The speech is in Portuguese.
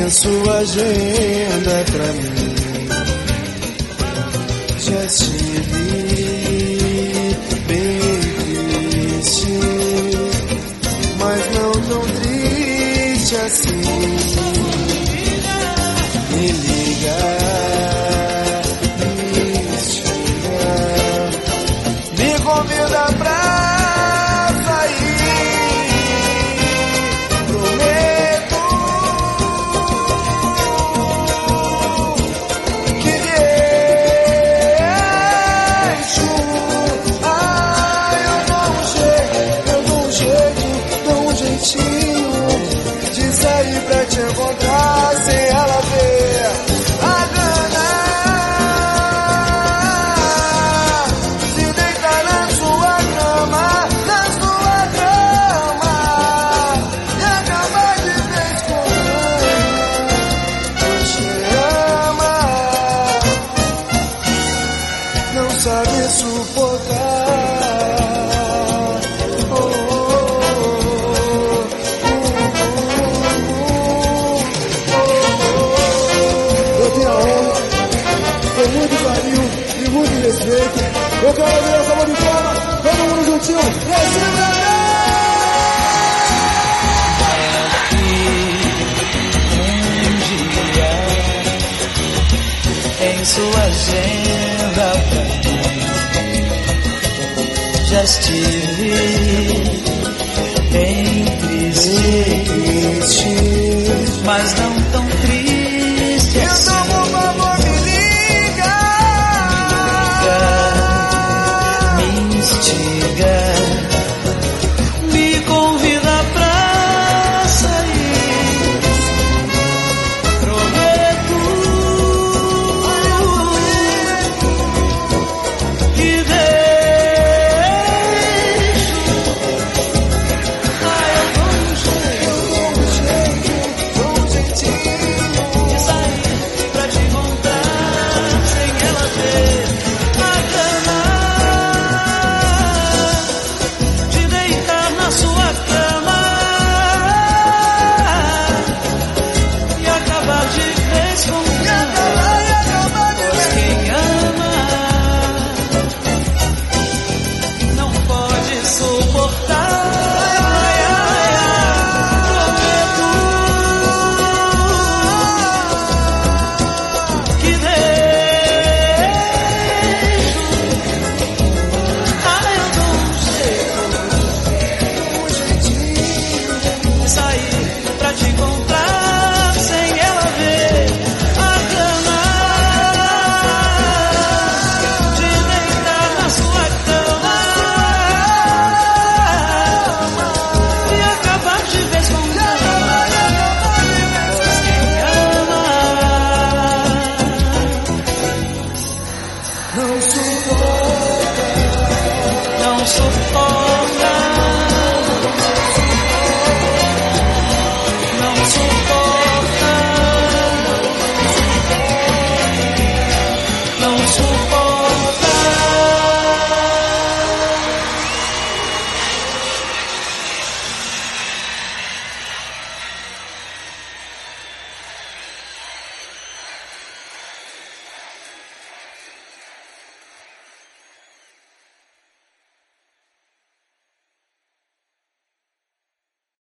Tem a sua agenda pra mim. Já estive bem triste, mas não tão triste assim. Me liga, me xinga, me convida pra pra te encontrar sem ela ver a gana de deitar na sua cama, e acabar de vez com ela. Te ama, não sabe suportar. Eu quero ver essa mão de palma, todo mundo juntinho, pra cima! Em sua agenda pra mim, já estive bem triste, mas não tão triste assim. Então, por favor, me liga, me instiga, me convida pra sair. Prometo que deixo. Eu dou um jeitinho de sair pra te encontrar sem ela ver a grana de deitar na sua cama e acabar de vez com ela. Pois quem ama não pode suportar. Prometo que deixo. Eu dou um jeitinho de sair pra te encontrar sem ela ver a grana de deitar na sua cama e acabar de vez com ela. Pois quem ama não suporta. não suporta, não suporta, não suporta.